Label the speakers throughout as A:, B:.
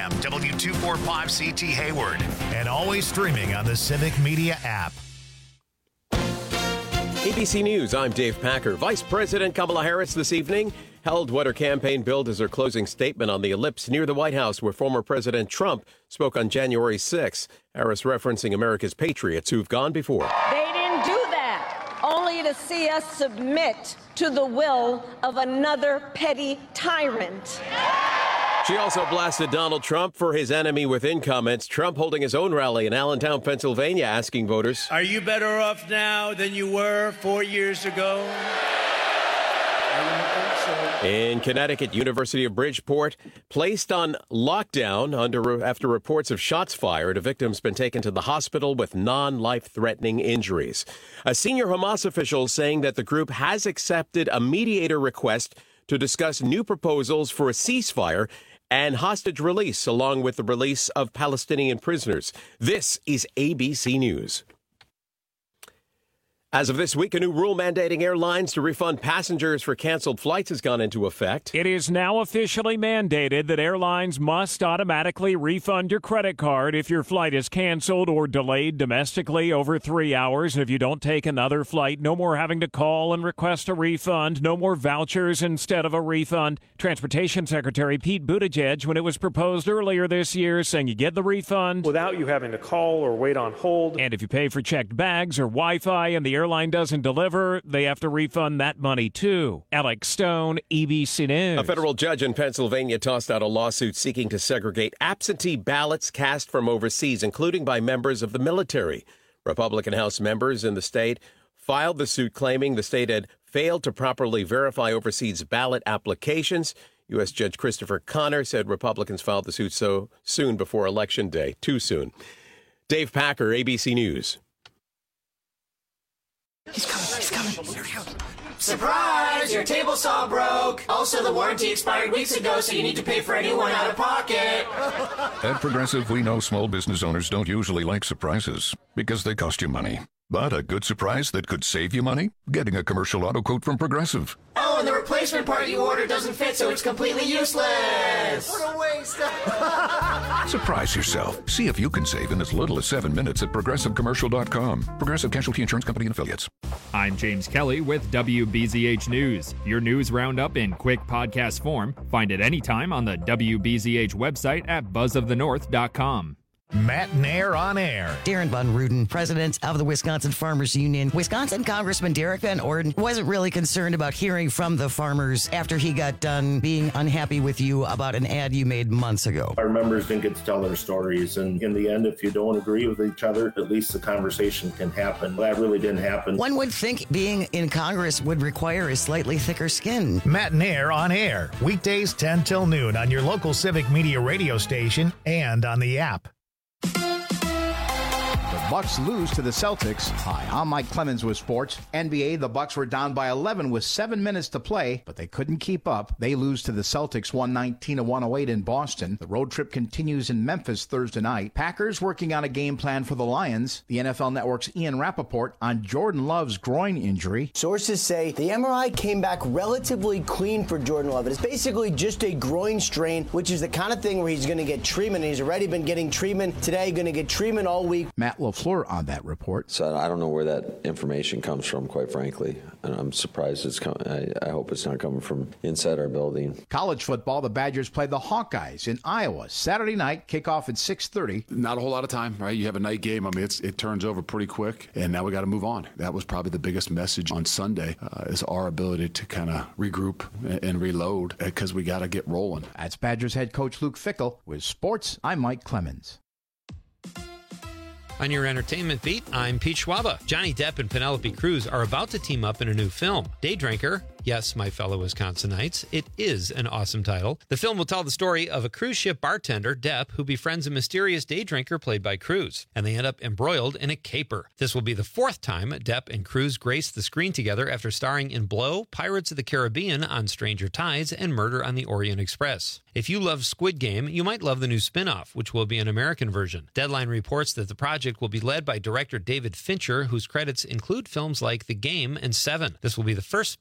A: AM, W245CT Hayward, and always streaming on the Civic Media app.
B: ABC News, I'm Dave Packer. Vice President Kamala Harris this evening held what her campaign billed as her closing statement on the ellipse near the White House, where former President Trump spoke on January 6. Harris referencing America's patriots who've gone before.
C: They didn't do that only to see us submit to the will of another petty tyrant.
B: She also blasted Donald Trump for his enemy within comments. Trump holding his own rally in Allentown, Pennsylvania, asking voters,
D: "Are you better off now than you were 4 years ago?"
B: In Connecticut, University of Bridgeport placed on lockdown after reports of shots fired. A victim's been taken to the hospital with non-life-threatening injuries. A senior Hamas official saying that the group has accepted a mediator request to discuss new proposals for a ceasefire and hostage release, along with the release of Palestinian prisoners. This is ABC News. As of this week, a new rule mandating airlines to refund passengers for canceled flights has gone into effect.
E: It is now officially mandated that airlines must automatically refund your credit card if your flight is canceled or delayed domestically over 3 hours. And if you don't take another flight, no more having to call and request a refund, no more vouchers instead of a refund. Transportation Secretary Pete Buttigieg, when it was proposed earlier this year, saying you get the refund
F: without you having to call or wait on hold.
E: And if you pay for checked bags or Wi-Fi and the airline doesn't deliver, they have to refund that money too. Alex Stone, ABC News.
B: A federal judge in Pennsylvania tossed out a lawsuit seeking to segregate absentee ballots cast from overseas, including by members of the military. Republican House members in the state filed the suit claiming the state had failed to properly verify overseas ballot applications. U.S. Judge Christopher Connor said Republicans filed the suit so soon before Election Day. Too soon. Dave Packer, ABC News.
G: He's coming. Here he goes. Surprise! Your table saw broke. Also, the warranty expired weeks ago, so you need to pay for a new one out of pocket.
H: At Progressive, we know small business owners don't usually like surprises because they cost you money. But a good surprise that could save you money? Getting a commercial auto quote from Progressive.
G: Oh, and the replacement part you ordered doesn't fit, so it's completely useless.
I: What a waste.
H: Surprise yourself. See if you can save in as little as 7 minutes at ProgressiveCommercial.com. Progressive Casualty Insurance Company and Affiliates.
J: I'm James Kelly with WBZH News. Your news roundup in quick podcast form. Find it anytime on the WBZH website at buzzofthenorth.com.
A: Matt Nair on air.
K: Darren Von Ruden, president of the Wisconsin Farmers Union. Wisconsin Congressman Derek Van Orden wasn't really concerned about hearing from the farmers after he got done being unhappy with you about an ad you made months ago.
L: Our members didn't get to tell their stories, and in the end, if you don't agree with each other, at least the conversation can happen. That really didn't happen.
K: One would think being in Congress would require a slightly thicker skin.
A: Matt Nair on air. Weekdays 10 till noon on your local Civic Media radio station and on the app.
M: The Bucks lose to the Celtics. Hi, I'm Mike Clemens with sports. NBA, the Bucks were down by 11 with 7 minutes to play, but they couldn't keep up. They lose to the Celtics 119-108 in Boston. The road trip continues in Memphis Thursday night. Packers working on a game plan for the Lions. The NFL Network's Ian Rappaport on Jordan Love's groin injury.
N: Sources say the MRI came back relatively clean for Jordan Love. It's basically just a groin strain, which is the kind of thing where he's going to get treatment. He's already been getting treatment today, going to get treatment all week.
M: Matt LaFleur on that report.
O: So I don't know where that information comes from, quite frankly. And I'm surprised it's coming. I hope it's not coming from inside our building.
M: College football, the Badgers play the Hawkeyes in Iowa Saturday night, kickoff at 6:30.
P: Not a whole lot of time, right? You have a night game. I mean, it turns over pretty quick, and now we got to move on. That was probably the biggest message on Sunday is our ability to kind of regroup and reload because we got to get rolling.
M: That's Badgers head coach Luke Fickell. With sports, I'm Mike Clemens.
Q: On your entertainment beat, I'm Pete Schwaba. Johnny Depp and Penelope Cruz are about to team up in a new film, Day Drinker. Yes, my fellow Wisconsinites, it is an awesome title. The film will tell the story of a cruise ship bartender, Depp, who befriends a mysterious day drinker played by Cruz, and they end up embroiled in a caper. This will be the fourth time Depp and Cruz grace the screen together after starring in Blow, Pirates of the Caribbean on Stranger Tides, and Murder on the Orient Express. If you love Squid Game, you might love the new spin-off, which will be an American version. Deadline reports that the project will be led by director David Fincher, whose credits include films like The Game and Seven. This will be the first spin-off of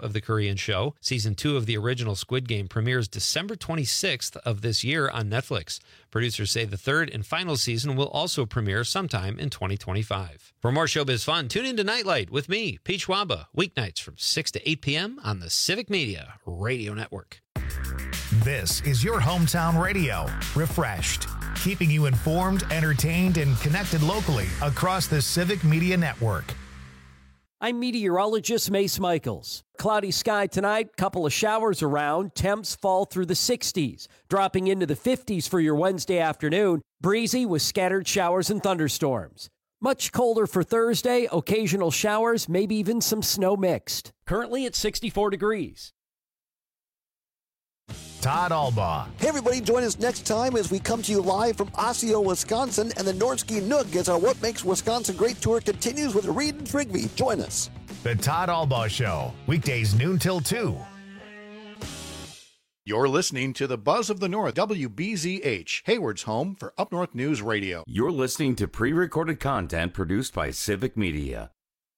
Q: of the Korean show. Season 2 of the original Squid Game premieres December 26th of this year on Netflix. Producers say the third and final season will also premiere sometime in 2025. For more showbiz fun, tune in to Nightlight with me, Pete Schwaba, weeknights from 6 to 8 p.m. on the Civic Media Radio Network.
A: This is your hometown radio, Refreshed, keeping you informed, entertained, and connected locally across the Civic Media Network.
I: I'm meteorologist Mace Michaels. Cloudy sky tonight, couple of showers around, temps fall through the 60s, dropping into the 50s for your Wednesday afternoon, breezy with scattered showers and thunderstorms. Much colder for Thursday, occasional showers, maybe even some snow mixed. Currently at 64 degrees.
A: Todd Albaugh.
R: Hey everybody, join us next time as we come to you live from Osseo, Wisconsin, and the Nordsky Nook as our What Makes Wisconsin Great tour continues with Reed and Trigby. Join us.
A: The Todd Albaugh Show, weekdays noon till 2.
M: You're listening to the Buzz of the North, WBZH, Hayward's home for Up North News Radio.
S: You're listening to pre-recorded content produced by Civic Media.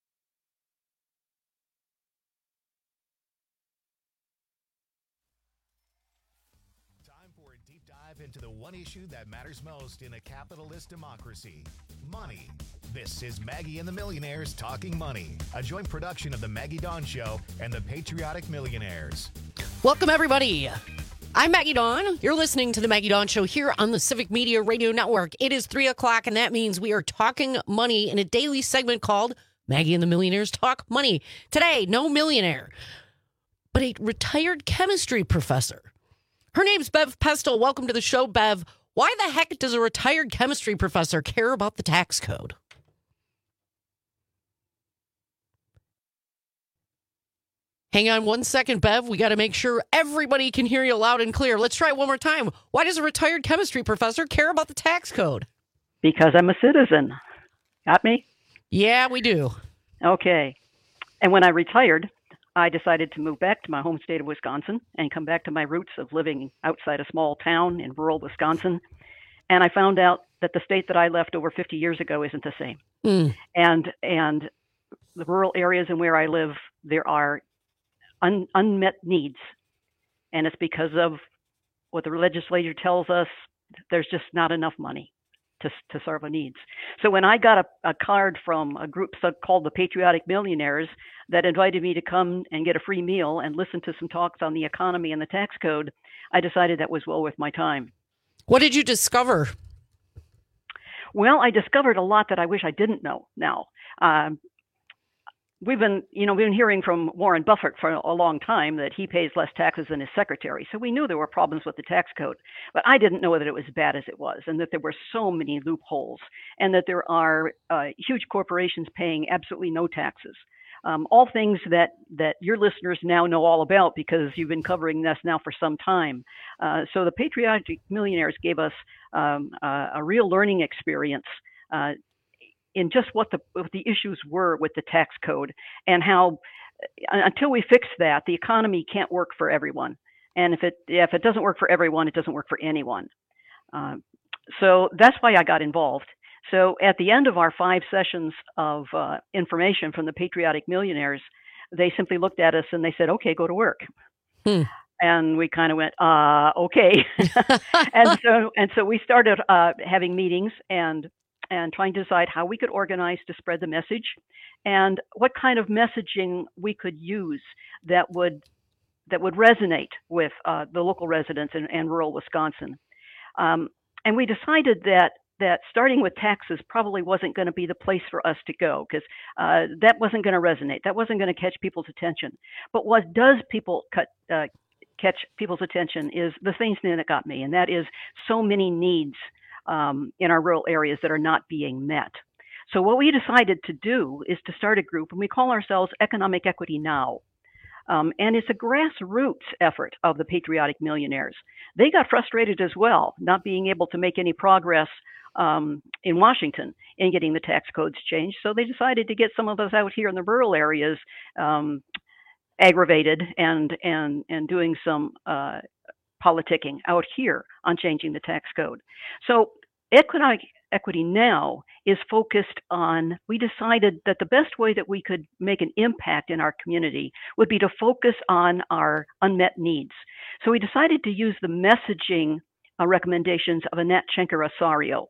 A: Into the one issue that matters most in a capitalist democracy, money. This is Maggie and the Millionaires Talking Money, a joint production of the Maggie Dawn Show and the Patriotic Millionaires.
T: Welcome, everybody. I'm Maggie Dawn. You're listening to the Maggie Dawn Show here on the Civic Media Radio Network. It is 3 o'clock, and that means we are talking money in a daily segment called Maggie and the Millionaires Talk Money. Today, no millionaire, but a retired chemistry professor. Her name's Bev Pestel. Welcome to the show, Bev. Why the heck does a retired chemistry professor care about the tax code? Hang on one second, Bev. We got to make sure everybody can hear you loud and clear. Let's try it one more time. Why does a retired chemistry professor care about the tax code?
U: Because I'm a citizen. Got me?
T: Yeah, we do.
U: Okay. And when I retired, I decided to move back to my home state of Wisconsin and come back to my roots of living outside a small town in rural Wisconsin. And I found out that the state that I left over 50 years ago isn't the same. And the rural areas in where I live, there are unmet needs. And it's because of what the legislature tells us, there's just not enough money to serve our needs. So when I got a card from a group called the Patriotic Millionaires that invited me to come and get a free meal and listen to some talks on the economy and the tax code, I decided that was well worth my time.
T: What did you discover?
U: Well, I discovered a lot that I wish I didn't know now. We've been hearing from Warren Buffett for a long time that he pays less taxes than his secretary. So we knew there were problems with the tax code, but I didn't know that it was as bad as it was, and that there were so many loopholes, and that there are huge corporations paying absolutely no taxes. All things that your listeners now know all about because you've been covering this now for some time. So the Patriotic Millionaires gave us a real learning experience in just what the issues were with the tax code, and how until we fix that, the economy can't work for everyone. And if it doesn't work for everyone, it doesn't work for anyone. So that's why I got involved. So at the end of our 5 sessions of information from the Patriotic Millionaires, they simply looked at us and they said, "Okay, go to work." And we kind of went, okay. and so we started having meetings and trying to decide how we could organize to spread the message and what kind of messaging we could use that would resonate with the local residents in rural Wisconsin. And we decided that starting with taxes probably wasn't going to be the place for us to go, because that wasn't going to resonate. That wasn't going to catch people's attention. But what does catch people's attention is the things that got me, and that is so many needs in our rural areas that are not being met. So what we decided to do is to start a group, and we call ourselves Economic Equity Now. And it's a grassroots effort of the Patriotic Millionaires. They got frustrated as well, not being able to make any progress in Washington in getting the tax codes changed. So they decided to get some of us out here in the rural areas aggravated and doing some politicking out here on changing the tax code. So Economic Equity Now is focused on, we decided that the best way that we could make an impact in our community would be to focus on our unmet needs. So we decided to use the messaging recommendations of Annette Schenker-Osorio.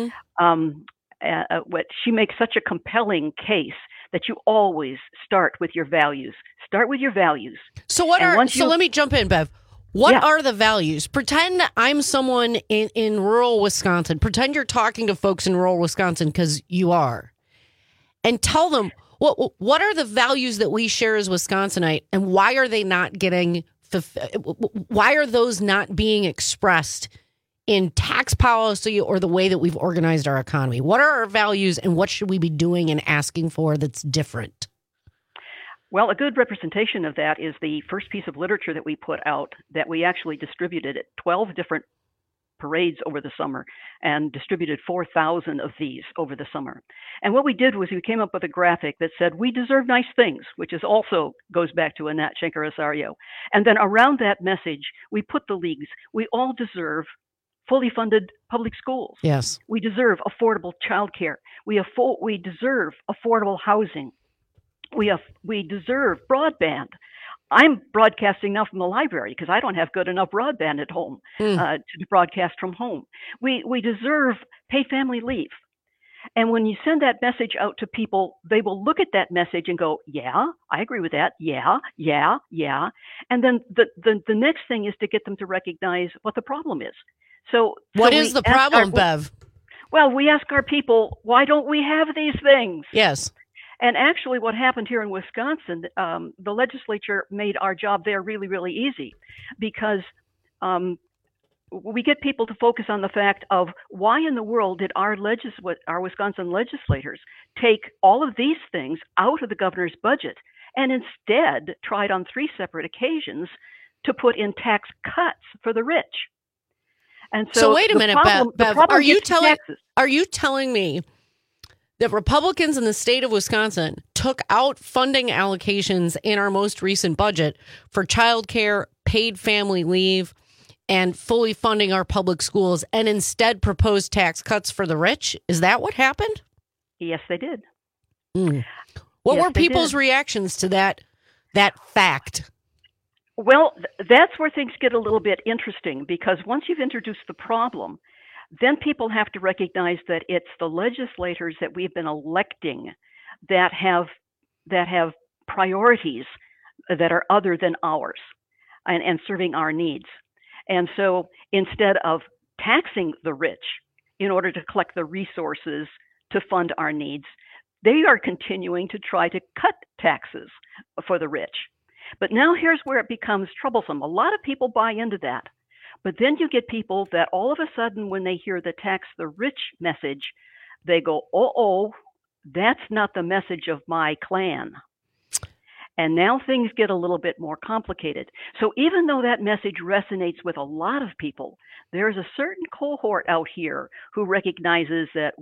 U: She makes such a compelling case that you always start with your values. Start with your values.
T: So let me jump in, Bev. What are the values? Pretend I'm someone in rural Wisconsin. Pretend you're talking to folks in rural Wisconsin, because you are. And tell them, what are the values that we share as Wisconsinite, and why are they not why are those not being expressed in tax policy or the way that we've organized our economy? What are our values, and what should we be doing and asking for that's different?
U: Well, a good representation of that is the first piece of literature that we put out, that we actually distributed at 12 different parades over the summer and distributed 4,000 of these over the summer. And what we did was we came up with a graphic that said, we deserve nice things, which is also goes back to Annette Schenker-Osorio. And then around that message, we put the leagues. We all deserve fully funded public schools.
T: Yes.
U: We deserve affordable childcare. We deserve affordable housing. We deserve broadband. I'm broadcasting now from the library because I don't have good enough broadband at home to broadcast from home. We deserve paid family leave. And when you send that message out to people, they will look at that message and go, yeah, I agree with that. Yeah. And then the next thing is to get them to recognize what the problem is. So
T: what is the problem, Bev?
U: Well, we ask our people, why don't we have these things?
T: Yes.
U: And actually what happened here in Wisconsin, the legislature made our job there really, really easy, because we get people to focus on the fact of why in the world did our Wisconsin legislators take all of these things out of the governor's budget and instead tried on 3 separate occasions to put in tax cuts for the rich. And so
T: wait a minute, Bev, are you telling me that Republicans in the state of Wisconsin took out funding allocations in our most recent budget for childcare, paid family leave, and fully funding our public schools, and instead proposed tax cuts for the rich? Is that what happened?
U: Yes, they did.
T: What were people's reactions to that fact?
U: Well, that's where things get a little bit interesting, because once you've introduced the problem, then people have to recognize that it's the legislators that we've been electing that have priorities that are other than ours and serving our needs. And so instead of taxing the rich in order to collect the resources to fund our needs, they are continuing to try to cut taxes for the rich. But now here's where it becomes troublesome. A lot of people buy into that. But then you get people that all of a sudden, when they hear the tax the rich message, they go, that's not the message of my clan. And now things get a little bit more complicated. So even though that message resonates with a lot of people, there's a certain cohort out here who recognizes that,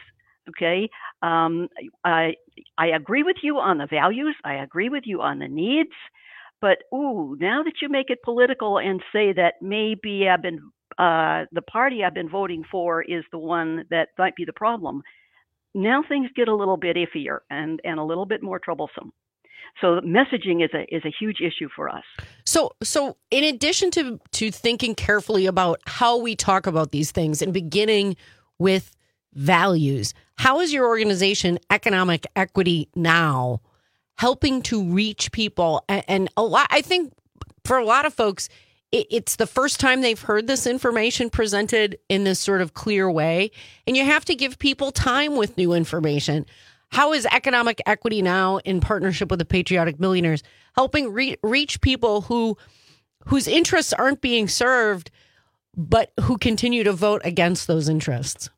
U: I agree with you on the values. I agree with you on the needs. But, now that you make it political and say that maybe the party I've been voting for is the one that might be the problem, now things get a little bit iffier and a little bit more troublesome. So messaging is a huge issue for us.
T: So in addition to thinking carefully about how we talk about these things and beginning with values, how is your organization, Economic Equity Now, helping to reach people? And I think for a lot of folks, it's the first time they've heard this information presented in this sort of clear way. And you have to give people time with new information. How is Economic Equity Now, in partnership with the Patriotic Millionaires, helping reach people whose interests aren't being served, but who continue to vote against those interests?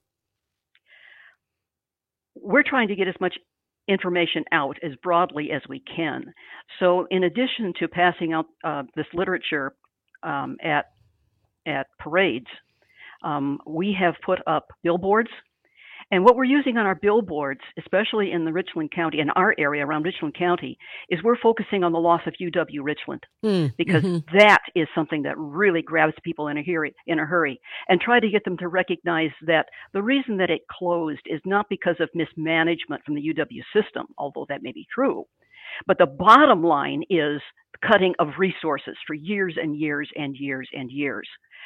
U: We're trying to get as much information out as broadly as we can. So in addition to passing out this literature at parades, we have put up billboards, And what we're using on our billboards, especially in the Richland County, in our area around Richland County, is we're focusing on the loss of UW Richland, because that is something that really grabs people in a hurry, and try to get them to recognize that the reason that it closed is not because of mismanagement from the UW system, although that may be true, but the bottom line is cutting of resources for years and years and years and years.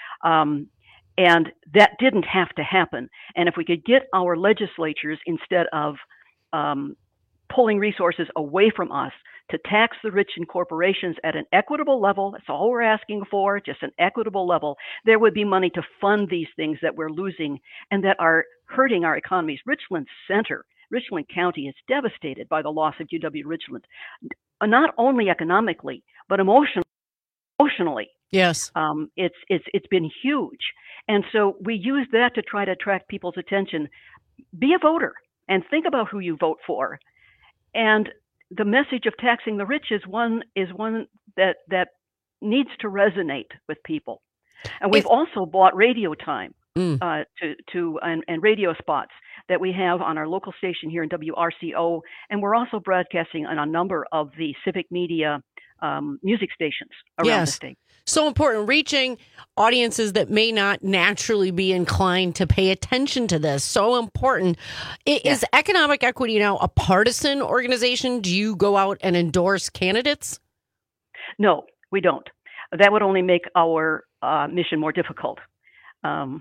U: And that didn't have to happen. And if we could get our legislatures, instead of pulling resources away from us, to tax the rich and corporations at an equitable level, that's all we're asking for, just an equitable level, there would be money to fund these things that we're losing and that are hurting our economies. Richland County is devastated by the loss of UW Richland, not only economically, but emotionally.
T: Yes.
U: It's been huge. And so we use that to try to attract people's attention. Be a voter and think about who you vote for. And the message of taxing the rich is one that needs to resonate with people. And we've also bought radio time and radio spots that we have on our local station here in WRCO. And we're also broadcasting on a number of the civic media music stations around the state.
T: So important, reaching audiences that may not naturally be inclined to pay attention to this. So important. Is Economic Equity Now a partisan organization? Do you go out and endorse candidates?
U: No, we don't. That would only make our mission more difficult. To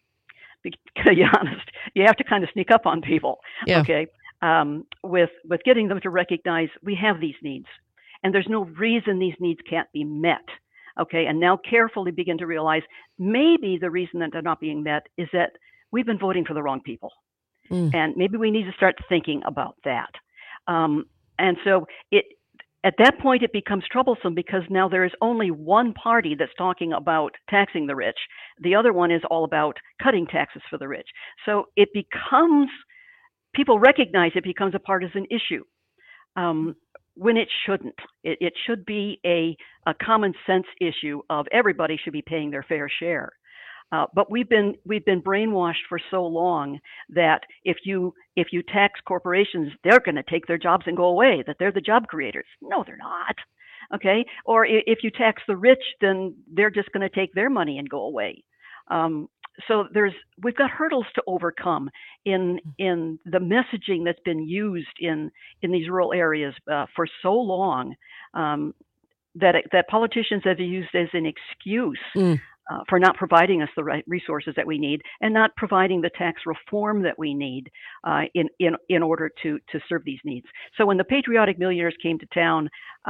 U: be honest, you have to kind of sneak up on people. Okay, with getting them to recognize we have these needs, and there's no reason these needs can't be met. Okay, and now carefully begin to realize maybe the reason that they're not being met is that we've been voting for the wrong people. And maybe we need to start thinking about that. And so at that point, it becomes troublesome because now there is only one party that's talking about taxing the rich. The other one is all about cutting taxes for the rich. So it becomes, people recognize it becomes a partisan issue. When it shouldn't. It should be a common sense issue of everybody should be paying their fair share. But we've been brainwashed for so long that if you tax corporations, they're going to take their jobs and go away, that they're the job creators. No, they're not. Okay? Or if you tax the rich, then they're just going to take their money and go away. So we've got hurdles to overcome in the messaging that's been used in these rural areas for so long, that politicians have used as an excuse for not providing us the right resources that we need and not providing the tax reform that we need in order to serve these needs. So when the Patriotic Millionaires came to town,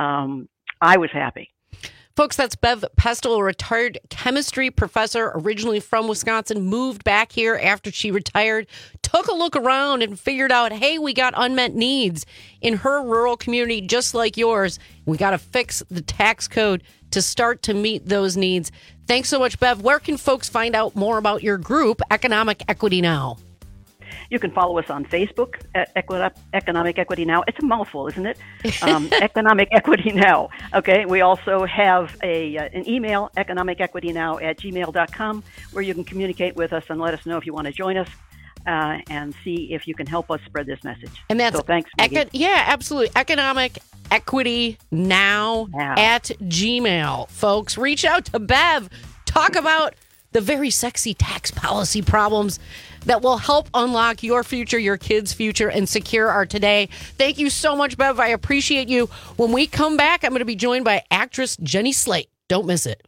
U: I was happy.
T: Folks, that's Bev Pestel, a retired chemistry professor, originally from Wisconsin, moved back here after she retired, took a look around and figured out, hey, we got unmet needs in her rural community just like yours. We got to fix the tax code to start to meet those needs. Thanks so much, Bev. Where can folks find out more about your group, Economic Equity Now?
U: You can follow us on Facebook at Economic Equity Now. It's a mouthful, isn't it? Economic Equity Now. Okay. We also have an email, economicequitynow@gmail.com, where you can communicate with us and let us know if you want to join us and see if you can help us spread this message.
T: And that's
U: thanks.
T: Yeah, absolutely. Economic Equity Now at Gmail. Folks, reach out to Bev. Talk about the very sexy tax policy problems that will help unlock your future, your kids' future, and secure our today. Thank you so much, Bev. I appreciate you. When we come back, I'm going to be joined by actress Jenny Slate. Don't miss it.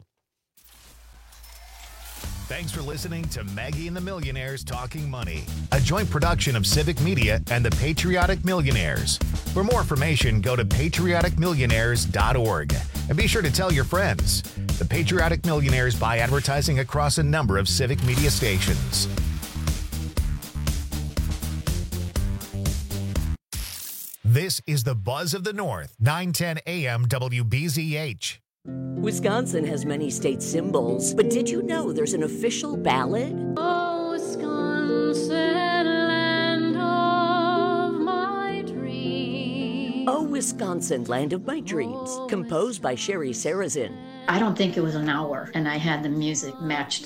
A: Thanks for listening to Maggie and the Millionaires Talking Money, a joint production of Civic Media and the Patriotic Millionaires. For more information, go to patrioticmillionaires.org. And be sure to tell your friends. The Patriotic Millionaires buy advertising across a number of Civic Media stations. This is the Buzz of the North, 910 AM WBZH.
C: Wisconsin has many state symbols, but did you know there's an official ballad?
V: Oh, Wisconsin, land of my dreams.
C: Oh, Wisconsin, land of my dreams, composed by Sherry Sarazin.
W: I don't think it was an hour, and I had the music matched up.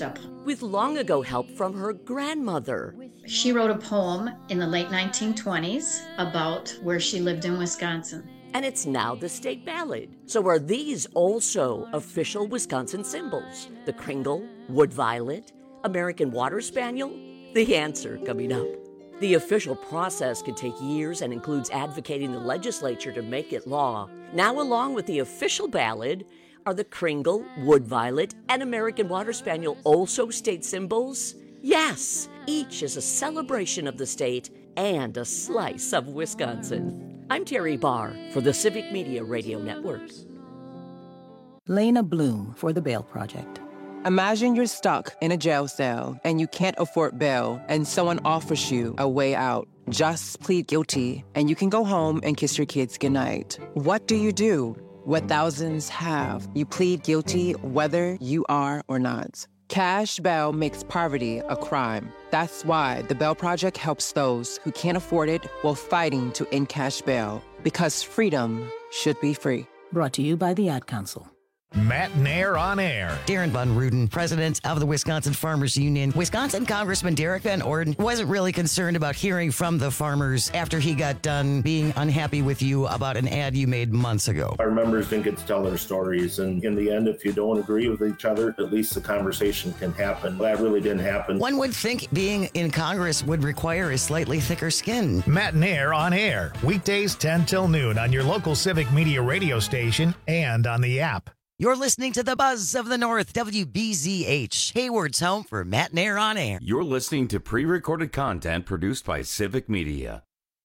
C: with long ago help from her grandmother.
V: She wrote a poem in the late 1920s about where she lived in Wisconsin.
C: And it's now the state ballad. So are these also official Wisconsin symbols? The Kringle, Wood Violet, American Water Spaniel? The answer coming up. The official process can take years and includes advocating the legislature to make it law. Now, along with the official ballad, are the Kringle, Wood Violet, and American Water Spaniel also state symbols? Yes, each is a celebration of the state and a slice of Wisconsin. I'm Terry Barr for the Civic Media Radio Network.
D: Lena Bloom for the Bail Project.
F: Imagine you're stuck in a jail cell and you can't afford bail and someone offers you a way out. Just plead guilty and you can go home and kiss your kids goodnight. What do you do? What thousands have. You plead guilty whether you are or not. Cash bail makes poverty a crime. That's why the Bail Project helps those who can't afford it while fighting to end cash bail. Because freedom should be free.
D: Brought to you by the Ad Council.
A: Matt Nair on air.
K: Darren Von Ruden, president of the Wisconsin Farmers Union. Wisconsin Congressman Derek Van Orden wasn't really concerned about hearing from the farmers after he got done being unhappy with you about an ad you made months ago.
L: Our members didn't get to tell their stories, and in the end, if you don't agree with each other, at least the conversation can happen. That really didn't happen.
K: One would think being in Congress would require a slightly thicker skin.
A: Matt Nair on air. Weekdays 10 till noon on your local Civic Media radio station and on the app.
K: You're listening to the Buzz of the North, WBZH, Hayward's home for Matt Nair on air.
S: You're listening to pre-recorded content produced by Civic Media.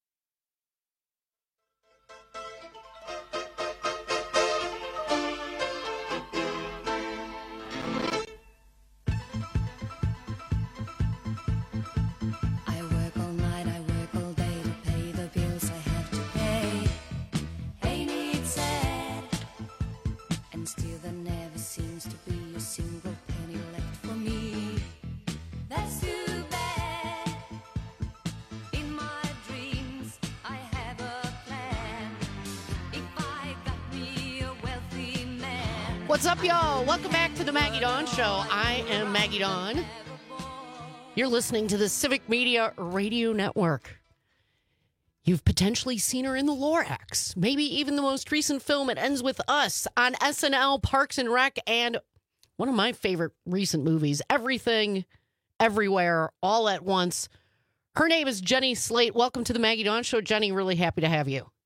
T: What's up, y'all? Welcome back to the Maggie Dawn Show. I am Maggie Dawn. You're listening to the Civic Media Radio Network. You've potentially seen her in The Lorax, maybe even the most recent film, It Ends With Us, on SNL, Parks and Rec, and one of my favorite recent movies, Everything, Everywhere, All at Once. Her name is Jenny Slate. Welcome to the Maggie Dawn Show. Jenny, really happy to have you.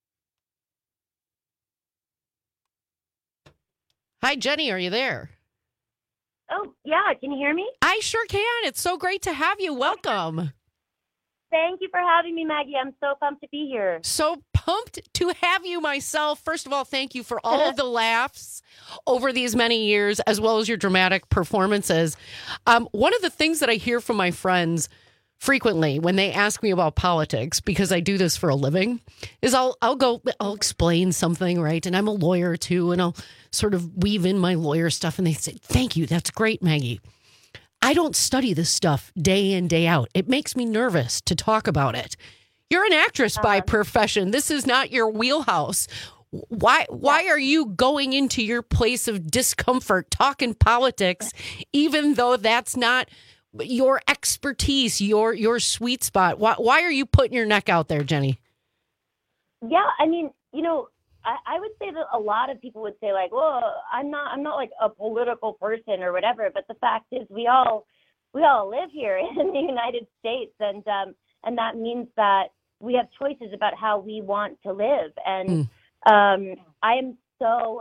T: Hi, Jenny. Are you there?
W: Oh, yeah. Can you hear me?
T: I sure can. It's so great to have you. Welcome.
W: Thank you for having me, Maggie. I'm so pumped to be here.
T: So pumped to have you myself. First of all, thank you for all of the laughs over these many years, as well as your dramatic performances. One of the things that I hear from my friends frequently when they ask me about politics, because I do this for a living, is I'll explain something, right? And I'm a lawyer too, and I'll sort of weave in my lawyer stuff, and they say, "Thank you, that's great, Maggie. I don't study this stuff day in, day out. It makes me nervous to talk about it. You're an actress by profession. This is not your wheelhouse. Why are you going into your place of discomfort talking politics, even though that's not your expertise, your sweet spot? Why are you putting your neck out there, Jenny?"
W: Yeah, I mean, I would say that a lot of people would say, like, well, I'm not like a political person or whatever. But the fact is, we all live here in the United States, and that means that we have choices about how we want to live. And I am so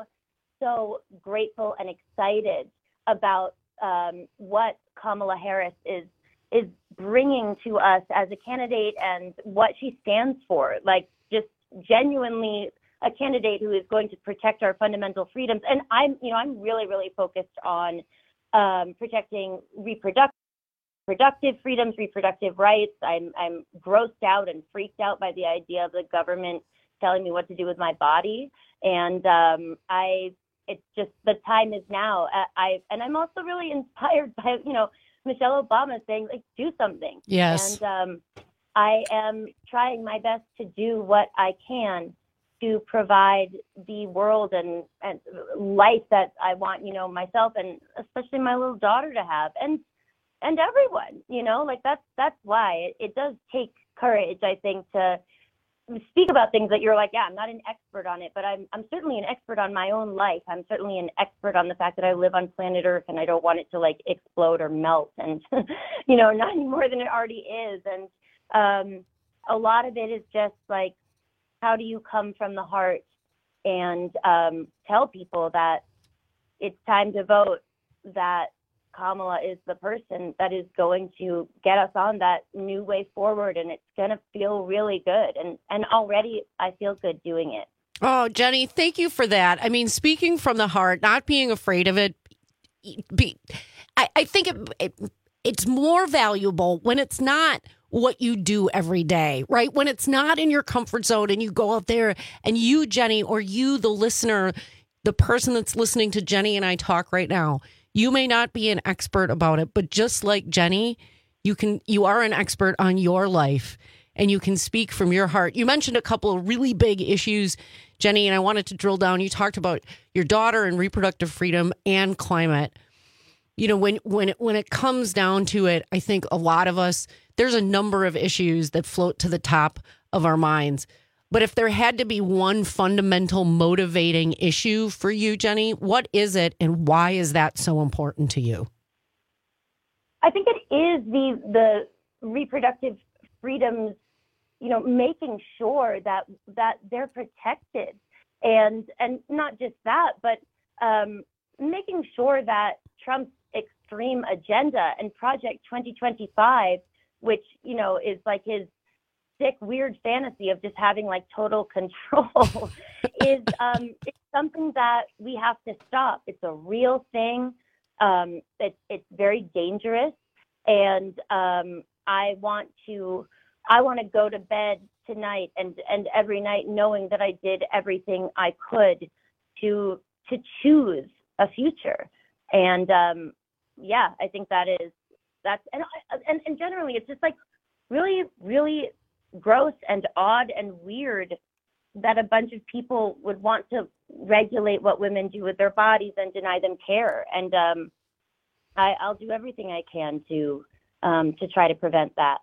W: grateful and excited about what Kamala Harris is bringing to us as a candidate and what she stands for. Like, just genuinely a candidate who is going to protect our fundamental freedoms. And I'm really, really focused on protecting reproductive freedoms, reproductive rights. I'm grossed out and freaked out by the idea of the government telling me what to do with my body. And it's just, the time is now. I'm also really inspired by, Michelle Obama saying, like, do something.
T: Yes.
W: And I am trying my best to do what I can to provide the world and life that I want, myself and especially my little daughter to have, and everyone, like that's why it does take courage, I think, to speak about things that you're like, yeah, I'm not an expert on it, but I'm certainly an expert on my own life. I'm certainly an expert on the fact that I live on planet Earth and I don't want it to like explode or melt and, not any more than it already is. And a lot of it is just like, how do you come from the heart and tell people that it's time to vote, that Kamala is the person that is going to get us on that new way forward, and it's going to feel really good. And already I feel good doing it.
T: Oh, Jenny, thank you for that. I mean, speaking from the heart, not being afraid of it, I think it's more valuable when it's not what you do every day, right? When it's not in your comfort zone and you go out there and you, Jenny, or you, the listener, the person that's listening to Jenny and I talk right now, you may not be an expert about it, but just like Jenny, you are an expert on your life and you can speak from your heart. You mentioned a couple of really big issues, Jenny, and I wanted to drill down. You talked about your daughter and reproductive freedom and climate. When it comes down to it, I think a lot of us, there's a number of issues that float to the top of our minds. But if there had to be one fundamental motivating issue for you, Jenny, what is it and why is that so important to you?
W: I think it is the reproductive freedoms, making sure that they're protected, and not just that, but making sure that Trump's extreme agenda and Project 2025, which, is like his sick, weird fantasy of just having like total control is it's something that we have to stop. It's a real thing. It's very dangerous, and I want to go to bed tonight and every night knowing that I did everything I could to choose a future. And I think that's and generally it's just like really, really gross and odd and weird that a bunch of people would want to regulate what women do with their bodies and deny them care. And I'll do everything I can to try to prevent that.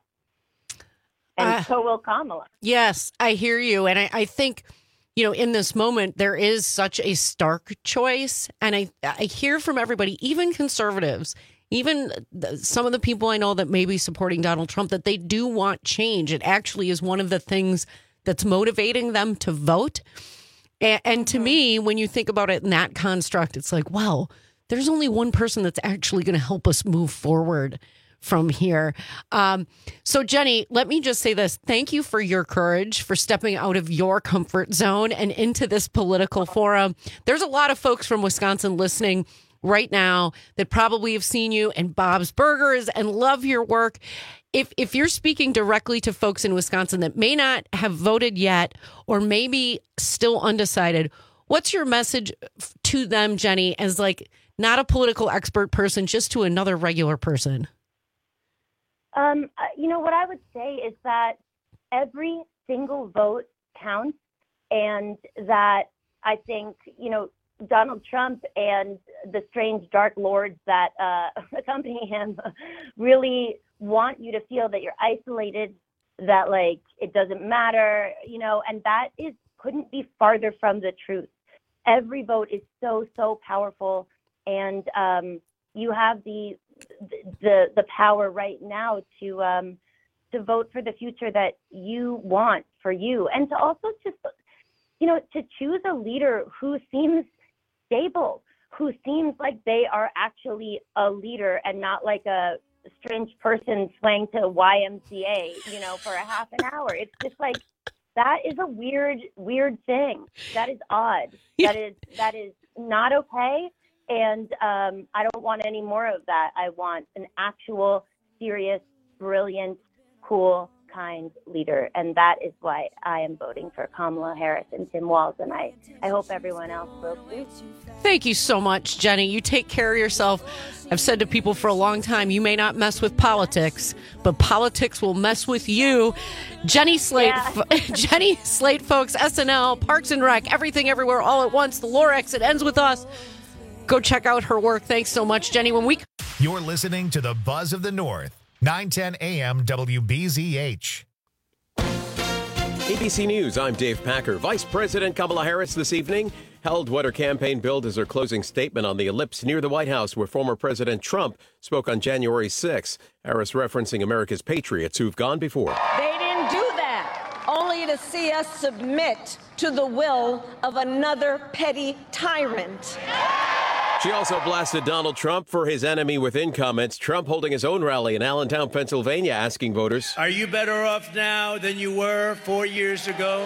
W: And so will Kamala.
T: Yes, I hear you. And I think, in this moment, there is such a stark choice. And I hear from everybody, even conservatives, even some of the people I know that may be supporting Donald Trump, that they do want change. It actually is one of the things that's motivating them to vote. And to me, when you think about it in that construct, it's like, well, there's only one person that's actually going to help us move forward from here. So, Jenny, let me just say this. Thank you for your courage, for stepping out of your comfort zone and into this political forum. There's a lot of folks from Wisconsin listening right now that probably have seen you in Bob's Burgers and love your work. If you're speaking directly to folks in Wisconsin that may not have voted yet or maybe still undecided, what's your message to them, Jenny, as like not a political expert person, just to another regular person?
W: What I would say is that every single vote counts, and that I think, Donald Trump and the strange dark lords that accompany him really want you to feel that you're isolated, that like it doesn't matter, and that couldn't be farther from the truth. Every vote is so, so powerful, and you have the power right now to vote for the future that you want for you, and to also just to choose a leader who seems stable, who seems like they are actually a leader and not like a strange person swaying to YMCA, for a half an hour. It's just like, that is a weird thing. That is odd. That is not okay. And I don't want any more of that. I want an actual, serious, brilliant, cool, kind leader. And that is why I am voting for Kamala Harris and Tim Walz. And I hope everyone else votes too.
T: Thank you so much, Jenny. You take care of yourself. I've said to people for a long time, you may not mess with politics, but politics will mess with you. Jenny Slate, Jenny Slate, folks, SNL, Parks and Rec, Everything Everywhere All at Once, The Lorax, It Ends With Us. Go check out her work. Thanks so much, Jenny.
A: You're listening to the Buzz of the North, 910 AM WBZH.
B: ABC News, I'm Dave Packer. Vice President Kamala Harris this evening held what her campaign billed as her closing statement on the ellipse near the White House where former President Trump spoke on January 6. Harris referencing America's patriots who've gone before.
E: They didn't do that only to see us submit to the will of another petty tyrant.
B: She also blasted Donald Trump for his enemy within comments. Trump holding his own rally in Allentown, Pennsylvania, asking voters,
G: "Are you better off now than you were 4 years ago?"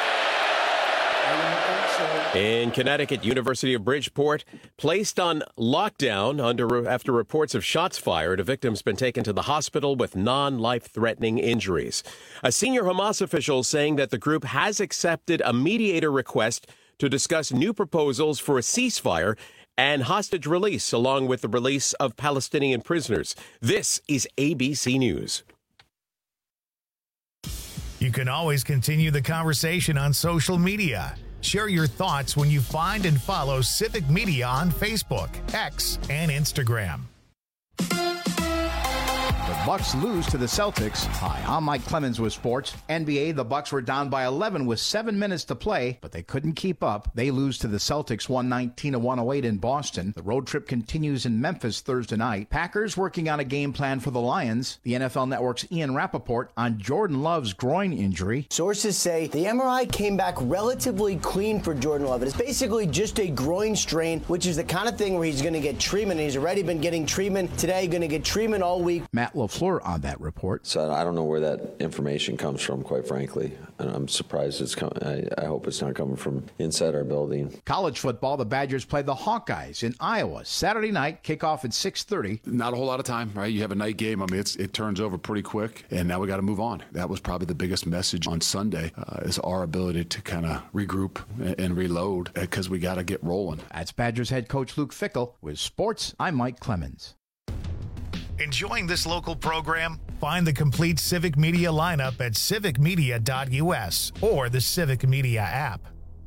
B: In Connecticut, University of Bridgeport placed on lockdown after reports of shots fired. A victim's been taken to the hospital with non-life-threatening injuries. A senior Hamas official saying that the group has accepted a mediator request to discuss new proposals for a ceasefire and hostage release, along with the release of Palestinian prisoners. This is ABC News.
A: You can always continue the conversation on social media. Share your thoughts when you find and follow Civic Media on Facebook, X, and Instagram.
M: The Bucks lose to the Celtics. Hi, I'm Mike Clemens with sports. NBA, the Bucks were down by 11 with 7 minutes to play, but they couldn't keep up. They lose to the Celtics 119-108 in Boston. The road trip continues in Memphis Thursday night. Packers working on a game plan for the Lions. The NFL Network's Ian Rappaport on Jordan Love's groin injury.
N: Sources say the MRI came back relatively clean for Jordan Love. It's basically just a groin strain, which is the kind of thing where he's going to get treatment. He's already been getting treatment today, going to get treatment all week.
M: Matt LaFleur on that report.
O: So I don't know where that information comes from, quite frankly. And I'm surprised it's coming. I hope it's not coming from inside our building.
M: College football, the Badgers play the Hawkeyes in Iowa. Saturday night, kickoff at 6:30.
P: Not a whole lot of time, right? You have a night game. I mean, it turns over pretty quick, and now we got to move on. That was probably the biggest message on Sunday, is our ability to kind of regroup and reload, because we got to get rolling.
M: That's Badgers head coach Luke Fickell. With sports, I'm Mike Clemens.
A: Enjoying this local program? Find the complete Civic Media lineup at civicmedia.us or the Civic Media app.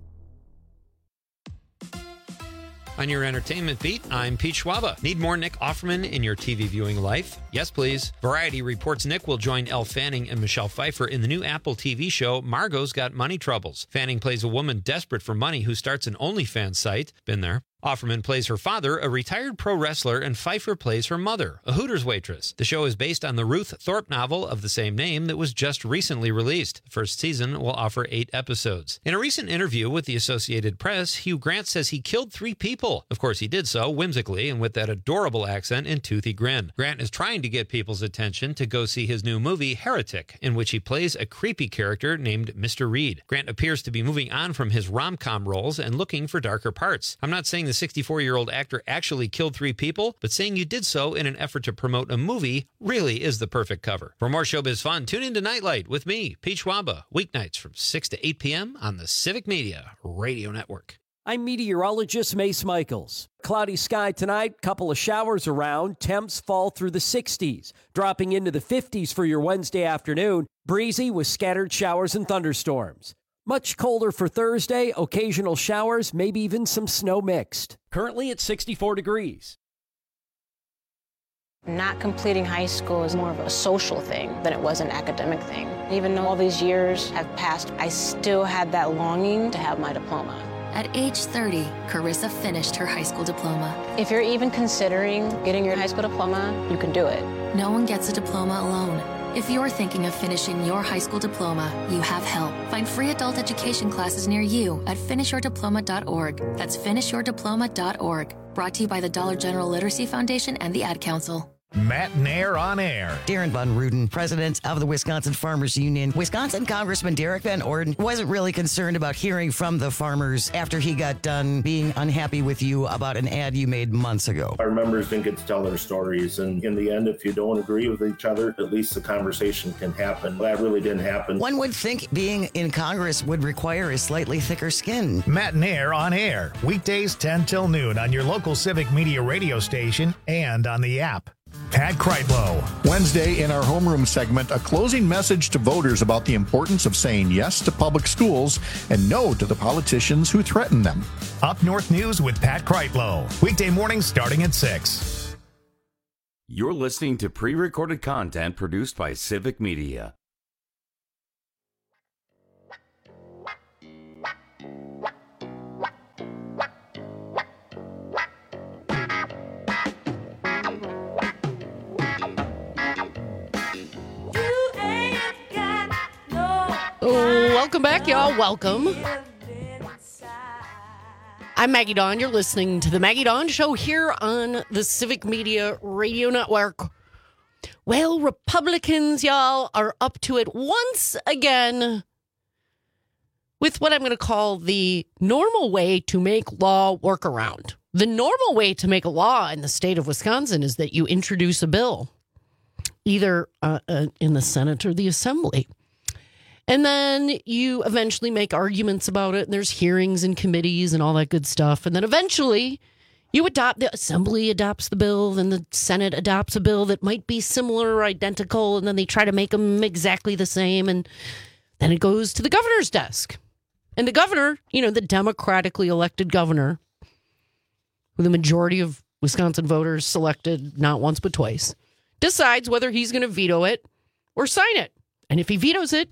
Q: On your entertainment beat, I'm Pete Schwaba. Need more Nick Offerman in your TV viewing life? Yes, please. Variety reports Nick will join Elle Fanning and Michelle Pfeiffer in the new Apple TV show Margot's Got Money Troubles. Fanning plays a woman desperate for money who starts an OnlyFans site. Been there. Offerman plays her father, a retired pro wrestler, and Pfeiffer plays her mother, a Hooters waitress. The show is based on the Ruth Thorpe novel of the same name that was just recently released. The first season will offer 8 episodes. In a recent interview with the Associated Press, Hugh Grant says he killed 3 people. Of course, he did so whimsically and with that adorable accent and toothy grin. Grant is trying to get people's attention to go see his new movie, Heretic, in which he plays a creepy character named Mr. Reed. Grant appears to be moving on from his rom-com roles and looking for darker parts. I'm not saying the 64-year-old actor actually killed 3 people, but saying you did so in an effort to promote a movie really is the perfect cover. For more showbiz fun, tune into Nightlight with me, Pete Schwaba, weeknights from 6 to 8 p.m. on the Civic Media Radio Network.
I: I'm meteorologist Mace Michaels. Cloudy sky tonight, couple of showers around, temps fall through the 60s, dropping into the 50s for your Wednesday afternoon, breezy with scattered showers and thunderstorms. Much colder for Thursday, occasional showers, maybe even some snow mixed. Currently at 64 degrees.
X: Not completing high school is more of a social thing than it was an academic thing. Even though all these years have passed, I still had that longing to have my diploma.
Y: At age 30, Carissa finished her high school diploma.
X: If you're even considering getting your high school diploma, you can do it.
Y: No one gets a diploma alone. If you're thinking of finishing your high school diploma, you have help. Find free adult education classes near you at finishyourdiploma.org. That's finishyourdiploma.org. Brought to you by the Dollar General Literacy Foundation and the Ad Council.
A: Matt Nair on air.
K: Darren Von Ruden, president of the Wisconsin Farmers Union. Wisconsin Congressman Derek Van Orden wasn't really concerned about hearing from the farmers after he got done being unhappy with you about an ad you made months ago.
L: Our members didn't get to tell their stories, and in the end, if you don't agree with each other, at least the conversation can happen. That really didn't happen.
K: One would think being in Congress would require a slightly thicker skin.
A: Matt Nair on air, weekdays 10 till noon on your local Civic Media radio station and on the app. Pat Kreitlow.
H: Wednesday in our homeroom segment, a closing message to voters about the importance of saying yes to public schools and no to the politicians who threaten them.
A: Up North News with Pat Kreitlow. Weekday mornings starting at 6.
S: You're listening to pre-recorded content produced by Civic Media.
T: Welcome back, y'all. Welcome. I'm Maggie Dawn. You're listening to the Maggie Dawn Show here on the Civic Media Radio Network. Well, Republicans, y'all, are up to it once again with what I'm going to call the normal way to make law workaround. The normal way to make a law in the state of Wisconsin is that you introduce a bill, either in the Senate or the Assembly. And then you eventually make arguments about it, and there's hearings in committees and all that good stuff. And then eventually you adopt, the Assembly adopts the bill, then the Senate adopts a bill that might be similar or identical, and then they try to make them exactly the same. And then it goes to the governor's desk. And the governor, the democratically elected governor, who the majority of Wisconsin voters selected not once but twice, decides whether he's going to veto it or sign it. And if he vetoes it,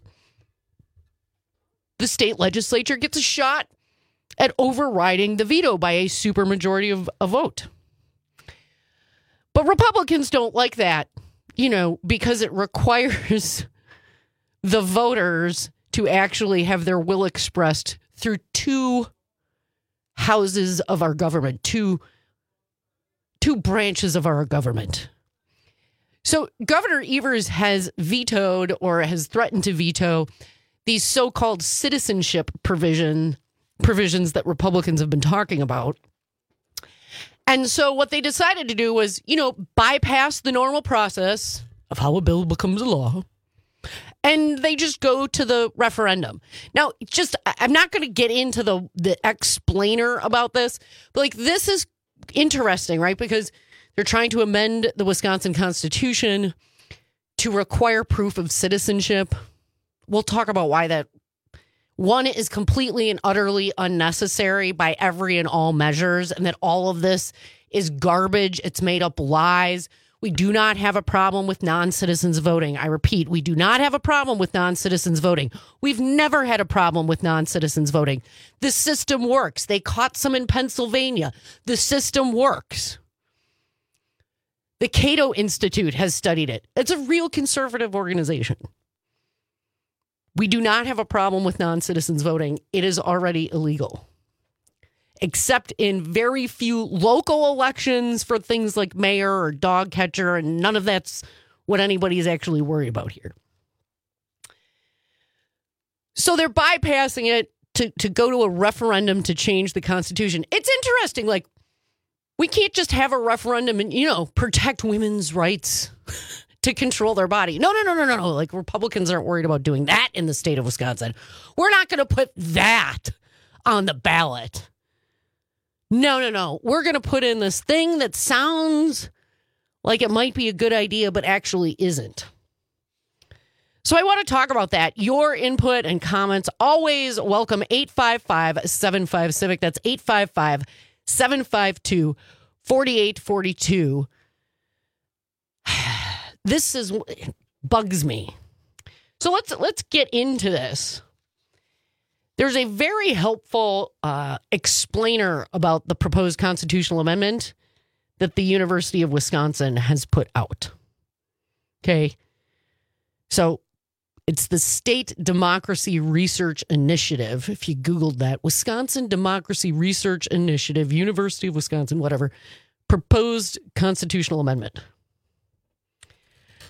T: the state legislature gets a shot at overriding the veto by a supermajority of a vote. But Republicans don't like that, because it requires the voters to actually have their will expressed through two houses of our government, two branches of our government. So Governor Evers has vetoed or has threatened to veto these so-called citizenship provisions that Republicans have been talking about. And so what they decided to do was, bypass the normal process of how a bill becomes a law. And they just go to the referendum. Now, I'm not going to get into the explainer about this, but this is interesting, right? Because they're trying to amend the Wisconsin Constitution to require proof of citizenship. We'll talk about why that one is completely and utterly unnecessary by every and all measures, and that all of this is garbage. It's made up lies. We do not have a problem with non-citizens voting. I repeat, we do not have a problem with non-citizens voting. We've never had a problem with non-citizens voting. The system works. They caught some in Pennsylvania. The system works. The Cato Institute has studied it. It's a real conservative organization. We do not have a problem with non-citizens voting. It is already illegal, except in very few local elections for things like mayor or dog catcher, and none of that's what anybody is actually worried about here. So they're bypassing it to go to a referendum to change the Constitution. It's interesting. We can't just have a referendum and, protect women's rights to control their body. No. Republicans aren't worried about doing that in the state of Wisconsin. We're not going to put that on the ballot. No. We're going to put in this thing that sounds like it might be a good idea, but actually isn't. So I want to talk about that. Your input and comments always welcome. 855-75-CIVIC. That's 855-752-4842. This bugs me. So let's get into this. There's a very helpful explainer about the proposed constitutional amendment that the University of Wisconsin has put out. Okay. So it's the State Democracy Research Initiative. If you Googled that, Wisconsin Democracy Research Initiative, University of Wisconsin, whatever, proposed constitutional amendment.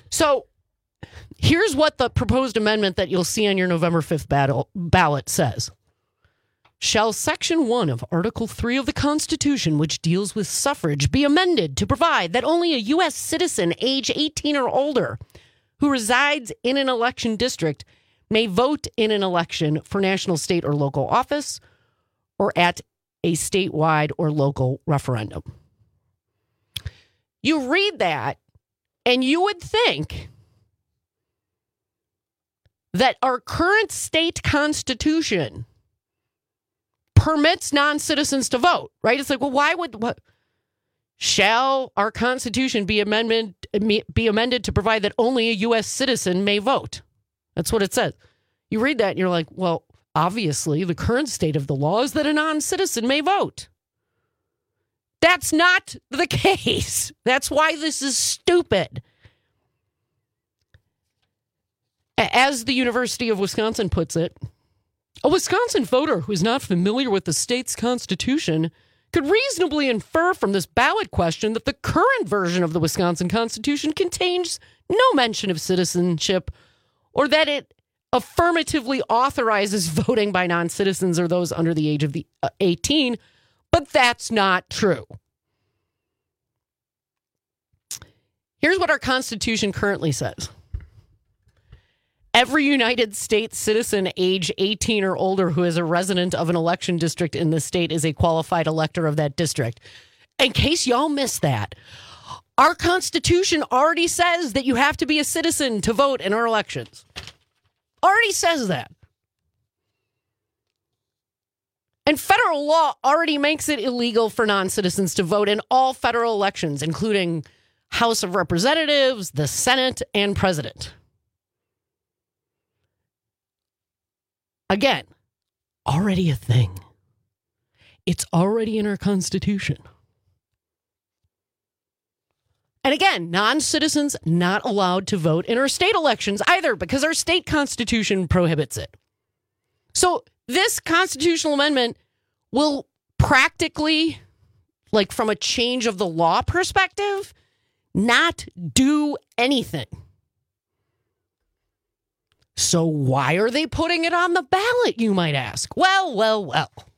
T: So here's what the proposed amendment that you'll see on your November 5th ballot says. Shall Section 1 of Article 3 of the Constitution, which deals with suffrage, be amended to provide that only a U.S. citizen age 18 or older who resides in an election district may vote in an election for national, state, or local office or at a statewide or local referendum. You read that, and you would think that our current state constitution permits non-citizens to vote, right? It's like, well, what? Shall our Constitution be amended to provide that only a U.S. citizen may vote? That's what it says. You read that and you're like, well, obviously the current state of the law is that a non-citizen may vote. That's not the case. That's why this is stupid. As the University of Wisconsin puts it, a Wisconsin voter who is not familiar with the state's constitution could reasonably infer from this ballot question that the current version of the Wisconsin Constitution contains no mention of citizenship or that it affirmatively authorizes voting by non-citizens or those under the age of 18, but that's not true. Here's what our Constitution currently says. Every United States citizen age 18 or older who is a resident of an election district in the state is a qualified elector of that district. In case y'all missed that, our Constitution already says that you have to be a citizen to vote in our elections. Already says that. And federal law already makes it illegal for non-citizens to vote in all federal elections, including House of Representatives, the Senate, and President. Again, already a thing. It's already in our Constitution. And again, non-citizens not allowed to vote in our state elections either because our state constitution prohibits it. So this constitutional amendment will practically, like from a change of the law perspective, not do anything. So why are they putting it on the ballot, you might ask? Well.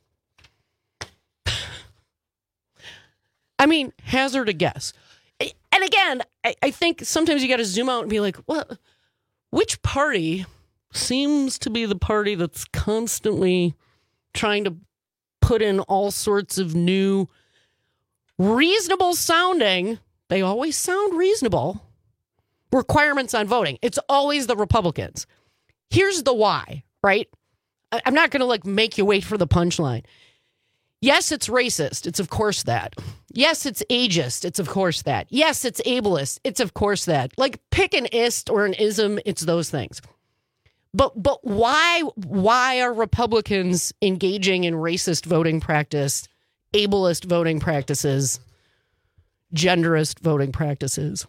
T: I mean, hazard a guess. And again, I think sometimes you got to zoom out and be like, well, which party seems to be the party that's constantly trying to put in all sorts of new, reasonable sounding, they always sound reasonable, requirements on voting. It's always the Republicans. Here's the why, right? I'm not going to make you wait for the punchline. Yes, it's racist. It's of course that. Yes, it's ageist. It's of course that. Yes, it's ableist. It's of course that. Like pick an ist or an ism. It's those things. But why are Republicans engaging in racist voting practice, ableist voting practices, genderist voting practices?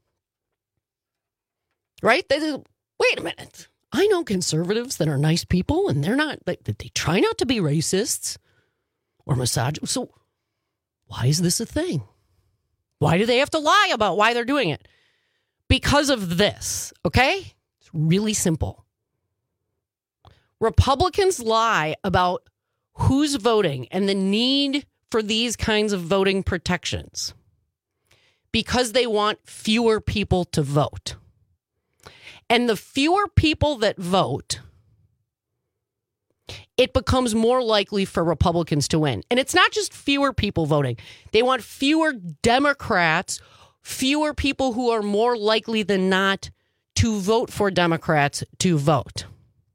T: Right? Wait a minute. I know conservatives that are nice people and they're not, they try not to be racists or misogynist. So why is this a thing? Why do they have to lie about why they're doing it? Because of this, okay? It's really simple. Republicans lie about who's voting and the need for these kinds of voting protections because they want fewer people to vote. And the fewer people that vote, it becomes more likely for Republicans to win. And it's not just fewer people voting. They want fewer Democrats, fewer people who are more likely than not to vote for Democrats to vote.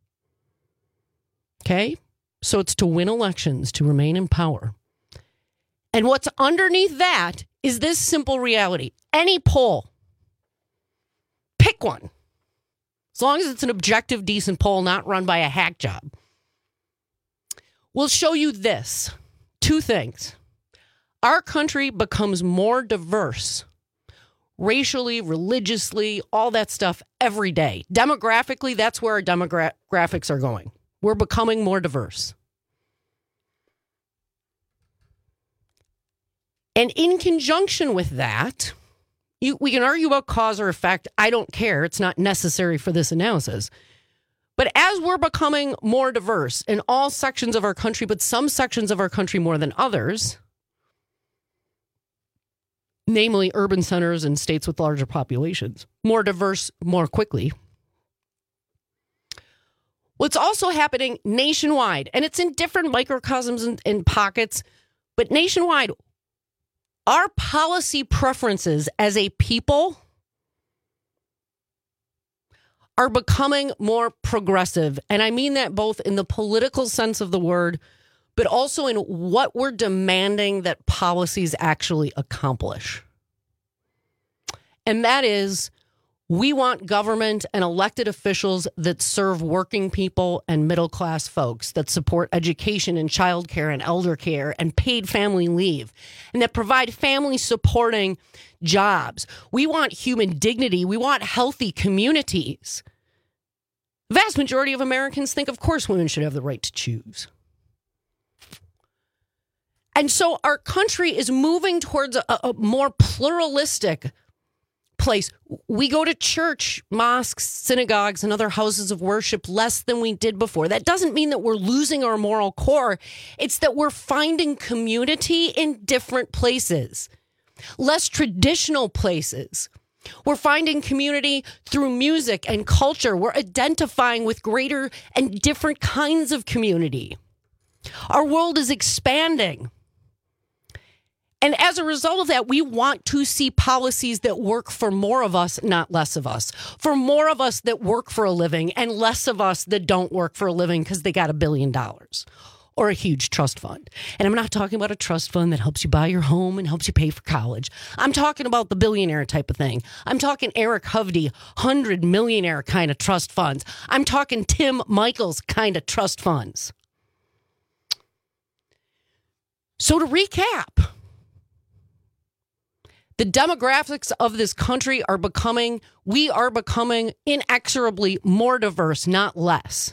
T: Okay? So it's to win elections, to remain in power. And what's underneath that is this simple reality. Any poll, pick one. As long as it's an objective, decent poll, not run by a hack job, will show you this. Two things. Our country becomes more diverse, racially, religiously, all that stuff every day. Demographically, that's where our demographics are going. We're becoming more diverse. And in conjunction with that, We can argue about cause or effect. I don't care. It's not necessary for this analysis. But as we're becoming more diverse in all sections of our country, but some sections of our country more than others, namely urban centers and states with larger populations, more diverse more quickly. What's also happening nationwide, and it's in different microcosms and pockets, but nationwide, our policy preferences as a people are becoming more progressive. And I mean that both in the political sense of the word, but also in what we're demanding that policies actually accomplish. And that is, we want government and elected officials that serve working people and middle-class folks, that support education and childcare and elder care and paid family leave, and that provide family-supporting jobs. We want human dignity. We want healthy communities. The vast majority of Americans think, of course, women should have the right to choose. And so our country is moving towards a more pluralistic place. We go to church, mosques, synagogues, and other houses of worship less than we did before. That doesn't mean that we're losing our moral core. It's that we're finding community in different places, less traditional places. We're finding community through music and culture. We're identifying with greater and different kinds of community. Our world is expanding. And as a result of that, we want to see policies that work for more of us, not less of us. For more of us that work for a living and less of us that don't work for a living because they got $1 billion or a huge trust fund. And I'm not talking about a trust fund that helps you buy your home and helps you pay for college. I'm talking about the billionaire type of thing. I'm talking Eric Hovde, 100 millionaire kind of trust funds. I'm talking Tim Michaels kind of trust funds. So to recap, the demographics of this country we are becoming inexorably more diverse, not less.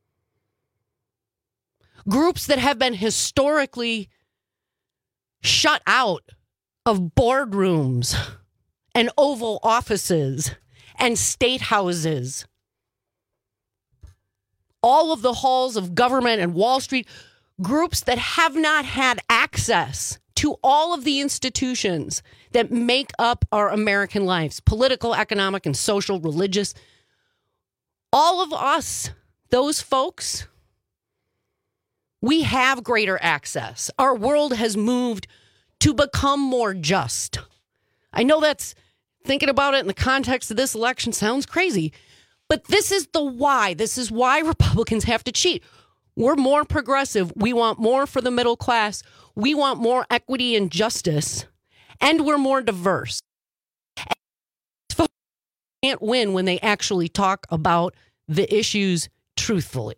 T: Groups that have been historically shut out of boardrooms and Oval Offices and state houses, all of the halls of government and Wall Street, groups that have not had access to all of the institutions that make up our American lives, political, economic, and social, religious. All of us, those folks, we have greater access. Our world has moved to become more just. I know that's, thinking about it in the context of this election, sounds crazy, but this is the why. This is why Republicans have to cheat. We're more progressive. We want more for the middle class. We want more equity and justice. And we're more diverse. Folks can't win when they actually talk about the issues truthfully.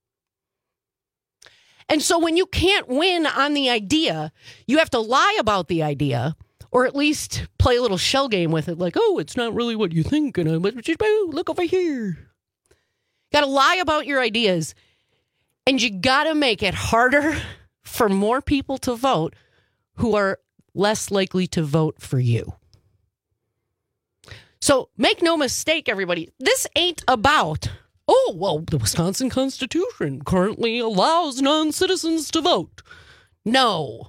T: And so when you can't win on the idea, you have to lie about the idea, or at least play a little shell game with it, like, oh, it's not really what you think, and look over here. Got to lie about your ideas, and you got to make it harder for more people to vote who are less likely to vote for you. So make no mistake, everybody, this ain't about, oh, well, the Wisconsin Constitution currently allows non-citizens to vote. No.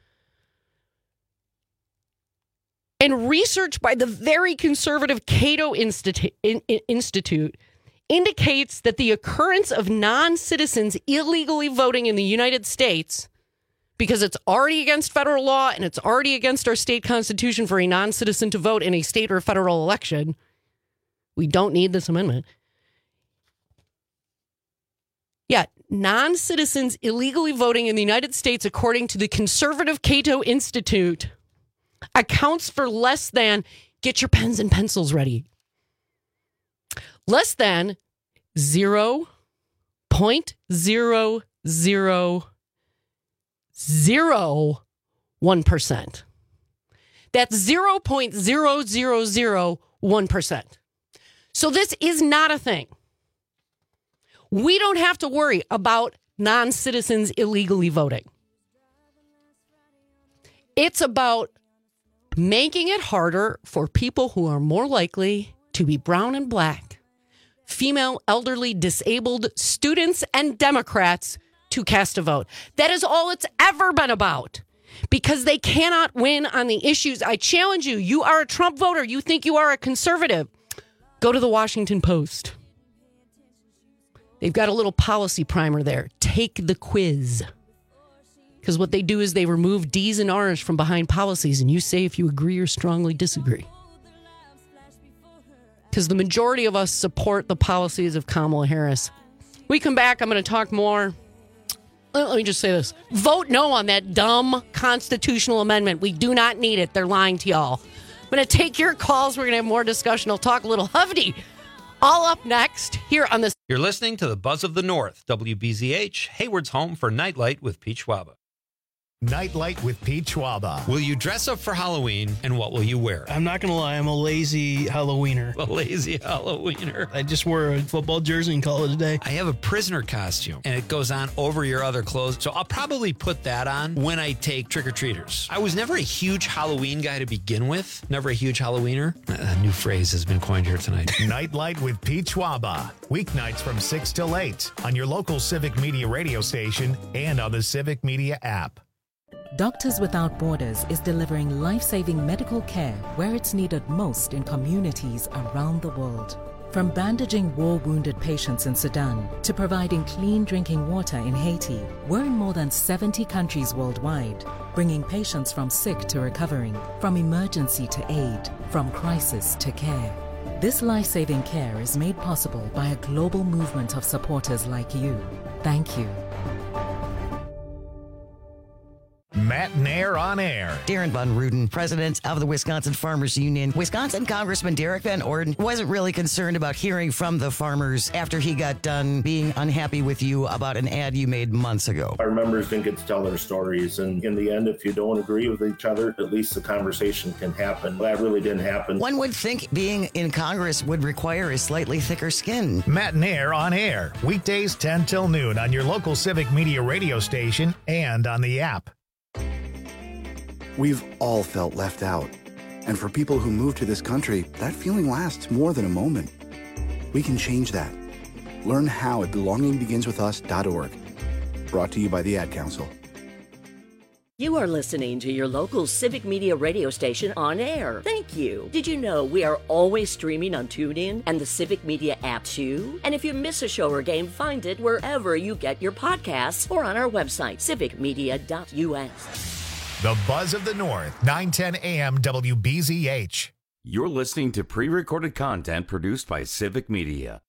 T: And research by the very conservative Cato Institute indicates that the occurrence of non-citizens illegally voting in the United States, because it's already against federal law and it's already against our state constitution for a non-citizen to vote in a state or federal election. We don't need this amendment. Yeah, non-citizens illegally voting in the United States, according to the conservative Cato Institute, accounts for less than, get your pens and pencils ready, less than 0.0001%. That's 0.0001%. So this is not a thing. We don't have to worry about non-citizens illegally voting. It's about making it harder for people who are more likely to be brown and black, female, elderly, disabled, students, and Democrats to cast a vote. That is all it's ever been about, because they cannot win on the issues. I challenge you. You are a Trump voter. You think you are a conservative. Go to the Washington Post. They've got a little policy primer there. Take the quiz. Because what they do is they remove D's and R's from behind policies, and you say if you agree or strongly disagree. Because the majority of us support the policies of Kamala Harris. We come back, I'm going to talk more. Let me just say this. Vote no on that dumb constitutional amendment. We do not need it. They're lying to y'all. I'm going to take your calls. We're going to have more discussion. I'll talk a little Hovde. All up next here on this.
Q: You're listening to the Buzz of the North, WBZH, Hayward's home for Nightlight with Pete Schwaba.
A: Nightlight with Pete Schwaba.
Q: Will you dress up for Halloween, and what will you wear?
C: I'm not going to lie, I'm a lazy Halloweener.
Q: A lazy Halloweener.
C: I just wore a football jersey and call it a day.
Q: I have a prisoner costume, and it goes on over your other clothes, so I'll probably put that on when I take trick-or-treaters. I was never a huge Halloween guy to begin with. Never a huge Halloweener. A new phrase has been coined here tonight.
A: Nightlight with Pete Schwaba. Weeknights from 6 till 8 on your local Civic Media radio station and on the Civic Media app.
D: Doctors Without Borders is delivering life-saving medical care where it's needed most in communities around the world. From bandaging war-wounded patients in Sudan to providing clean drinking water in Haiti, we're in more than 70 countries worldwide, bringing patients from sick to recovering, from emergency to aid, from crisis to care. This life-saving care is made possible by a global movement of supporters like you. Thank you.
A: Matt Nair on air.
K: Darren Von Ruden, president of the Wisconsin Farmers Union. Wisconsin Congressman Derek Van Orden wasn't really concerned about hearing from the farmers after he got done being unhappy with you about an ad you made months ago.
L: Our members didn't get to tell their stories, and in the end, if you don't agree with each other, at least the conversation can happen. That really didn't happen.
K: One would think being in Congress would require a slightly thicker skin.
A: Matt Nair on air. Weekdays 10 till noon on your local Civic Media radio station and on the app.
J: We've all felt left out. And for people who move to this country, that feeling lasts more than a moment. We can change that. Learn how at belongingbeginswithus.org. Brought to you by the Ad Council.
R: You are listening to your local Civic Media radio station on air. Thank you. Did you know we are always streaming on TuneIn and the Civic Media app too? And if you miss a show or game, find it wherever you get your podcasts or on our website, civicmedia.us.
A: The Buzz of the North, 910 AM WBZH.
S: You're listening to pre-recorded content produced by Civic Media.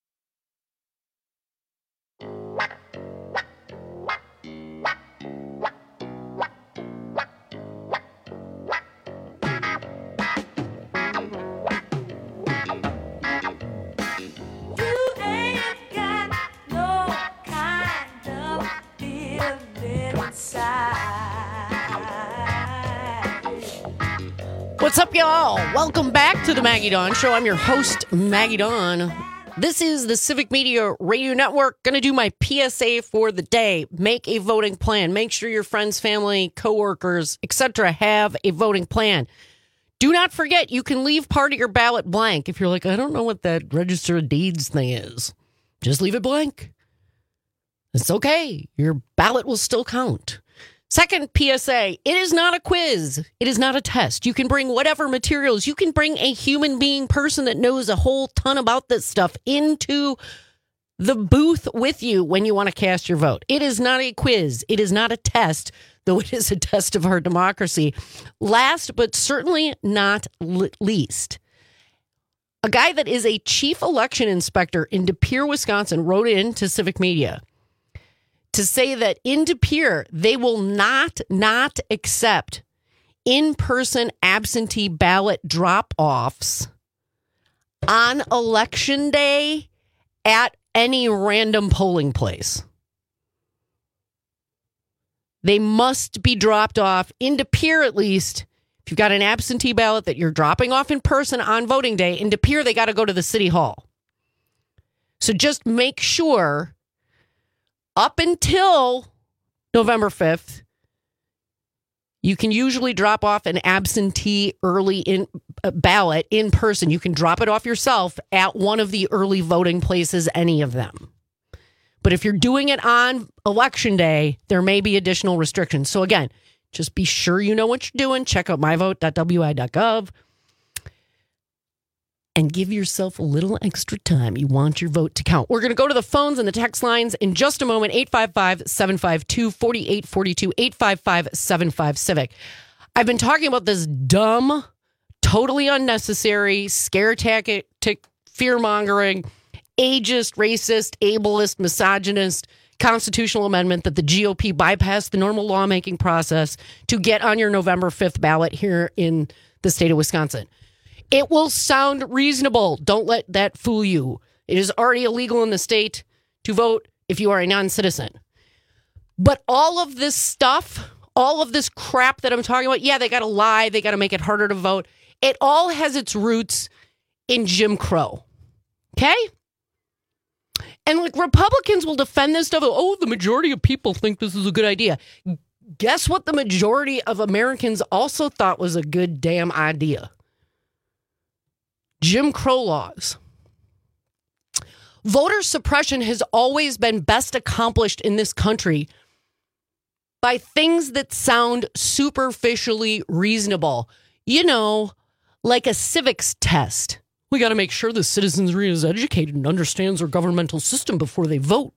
T: What's up, y'all? Welcome back to the Maggie Dawn Show. I'm your host, Maggie Dawn. This is the Civic Media Radio Network. Going to do my PSA for the day. Make a voting plan. Make sure your friends, family, coworkers, etc. have a voting plan. Do not forget, you can leave part of your ballot blank. If you're like, I don't know what that Register of Deeds thing is, just leave it blank. It's okay. Your ballot will still count. Second PSA, it is not a quiz. It is not a test. You can bring whatever materials. You can bring a human being person that knows a whole ton about this stuff into the booth with you when you want to cast your vote. It is not a quiz. It is not a test, though it is a test of our democracy. Last, but certainly not least, a guy that is a chief election inspector in De Pere, Wisconsin, wrote in to Civic Media to say that in De Pere, they will not accept in-person absentee ballot drop-offs on election day at any random polling place. They must be dropped off in De Pere, at least. If you've got an absentee ballot that you're dropping off in person on voting day, in De Pere, they got to go to the city hall. So just make sure up until November 5th, You can usually drop off an absentee early ballot in person. You can drop it off yourself at one of the early voting places, any of them. But if you're doing it on Election Day, there may be additional restrictions. So again, just be sure you know what you're doing. Check out myvote.wi.gov. And give yourself a little extra time. You want your vote to count. We're going to go to the phones and the text lines in just a moment. 855-752-4842, 855-75-CIVIC. I've been talking about this dumb, totally unnecessary, scare tactic, fear-mongering, ageist, racist, ableist, misogynist constitutional amendment that the GOP bypassed the normal lawmaking process to get on your November 5th ballot here in the state of Wisconsin. It will sound reasonable. Don't let that fool you. It is already illegal in the state to vote if you are a non-citizen. But all of this stuff, all of this crap that I'm talking about, yeah, they got to lie. They got to make it harder to vote. It all has its roots in Jim Crow. Okay? And like Republicans will defend this stuff. Oh, the majority of people think this is a good idea. Guess what the majority of Americans also thought was a good damn idea? Jim Crow laws. Voter suppression has always been best accomplished in this country by things that sound superficially reasonable. You know, like a civics test. We got to make sure the citizenry is educated and understands our governmental system before they vote.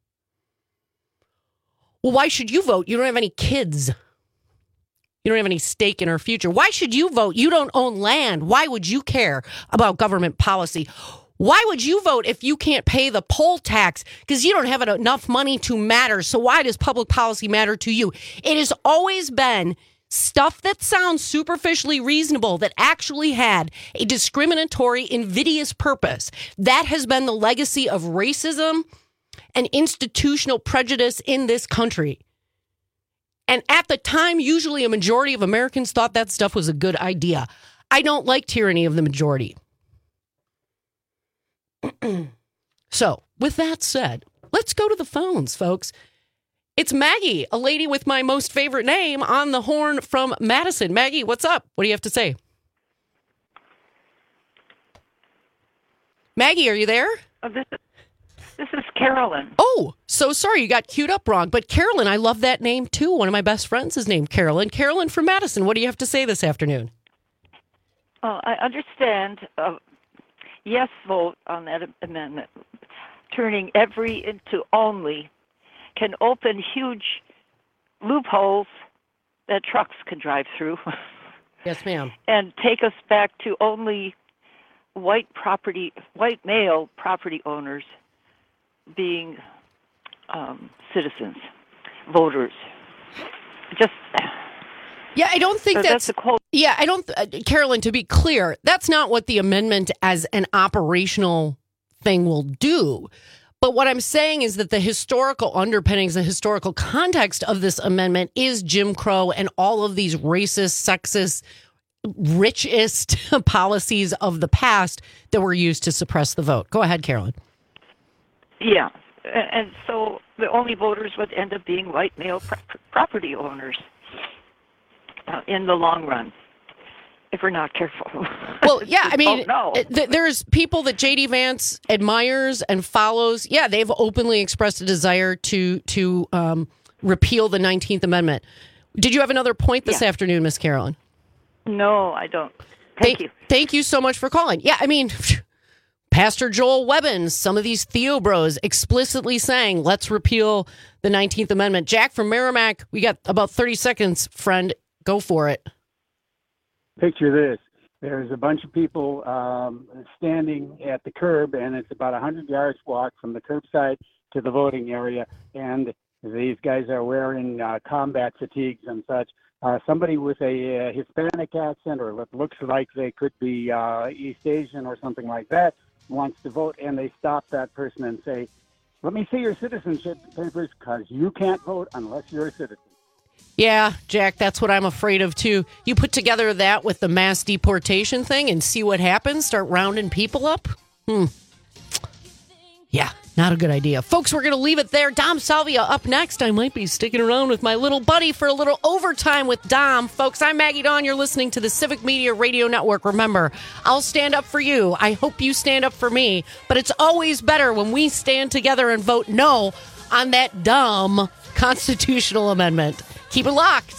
T: Well, why should you vote? You don't have any kids. You don't have any stake in our future. Why should you vote? You don't own land. Why would you care about government policy? Why would you vote if you can't pay the poll tax? Because you don't have enough money to matter. So why does public policy matter to you? It has always been stuff that sounds superficially reasonable that actually had a discriminatory, invidious purpose. That has been the legacy of racism and institutional prejudice in this country. And at the time, usually a majority of Americans thought that stuff was a good idea. I don't like tyranny of the majority. So, with that said, let's go to the phones, folks. It's Maggie, a lady with my most favorite name, on the horn from Madison. Maggie, what's up? What do you have to say? Maggie, are you there?
E: This is Carolyn.
T: Oh, so sorry, you got queued up wrong. But Carolyn, I love that name too. One of my best friends is named Carolyn. Carolyn from Madison, what do you have to say this afternoon?
E: I understand yes vote on that amendment. Turning every into only can open huge loopholes that trucks can drive through.
T: Yes, ma'am.
E: And take us back to only white male property owners being citizens, voters.
T: Yeah, I don't think that's
E: the quote.
T: Yeah, I don't, Carolyn, to be clear, that's not what the amendment as an operational thing will do. But what I'm saying is that the historical underpinnings, the historical context of this amendment is Jim Crow and all of these racist, sexist, richist policies of the past that were used to suppress the vote. Go ahead, Carolyn.
E: Yeah, and so the only voters would end up being white male property owners in the long run, if we're not careful.
T: Well, yeah, I mean, there's people that J.D. Vance admires and follows. Yeah, they've openly expressed a desire to repeal the 19th Amendment. Did you have another point this afternoon, Miss Carolyn?
E: No, I don't. Thank you.
T: Thank you so much for calling. Yeah, I mean, Pastor Joel Webbins, some of these Theo bros explicitly saying, let's repeal the 19th Amendment. Jack from Merrimack, we got about 30 seconds, friend. Go for it.
F: Picture this. There's a bunch of people standing at the curb, and it's about 100 yards walk from the curbside to the voting area, and these guys are wearing combat fatigues and such. Somebody with a Hispanic accent or what looks like they could be East Asian or something like that wants to vote, and they stop that person and say, let me see your citizenship papers because you can't vote unless you're a citizen.
T: Yeah, Jack, that's what I'm afraid of, too. You put together that with the mass deportation thing and see what happens, start rounding people up. Yeah, Not a good idea. Folks, we're going to leave it there. Dom Salvia up next. I might be sticking around with my little buddy for a little overtime with Dom. Folks, I'm Maggie Dawn. You're listening to the Civic Media Radio Network. Remember, I'll stand up for you. I hope you stand up for me. But it's always better when we stand together and vote no on that dumb constitutional amendment. Keep it locked.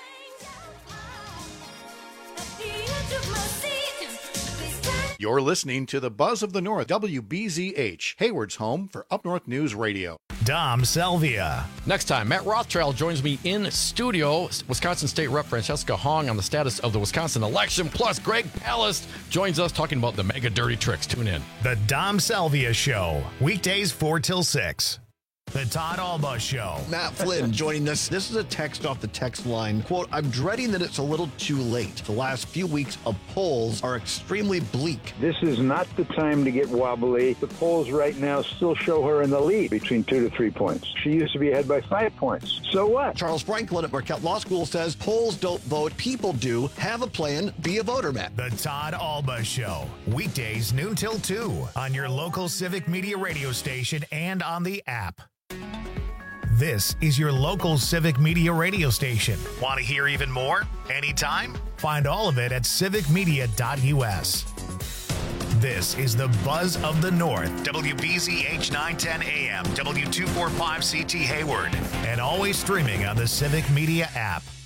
H: You're listening to the Buzz of the North, WBZH, Hayward's home for Up North News Radio.
A: Dom Salvia.
B: Next time, Matt Rothschild joins me in studio. Wisconsin State Rep Francesca Hong on the status of the Wisconsin election. Plus, Greg Palast joins us talking about the mega dirty tricks. Tune in.
A: The Dom Salvia Show, weekdays 4 till 6. The Todd Alba Show.
G: Matt Flynn joining us. This is a text off the text line. Quote, I'm dreading that it's a little too late. The last few weeks of polls are extremely bleak.
U: This is not the time to get wobbly. The polls right now still show her in the lead between 2 to 3 points. She used to be ahead by 5 points. So what?
G: Charles Franklin at Marquette Law School says polls don't vote, people do. Have a plan, be a voter, Matt.
A: The Todd Alba Show, weekdays noon till 2 on your local Civic Media radio station and on the app. This is your local Civic Media radio station. Want to hear even more? Anytime? Find all of it at civicmedia.us. This is the Buzz of the North, WBZH 910 AM, W245CT Hayward, and always streaming on the Civic Media app.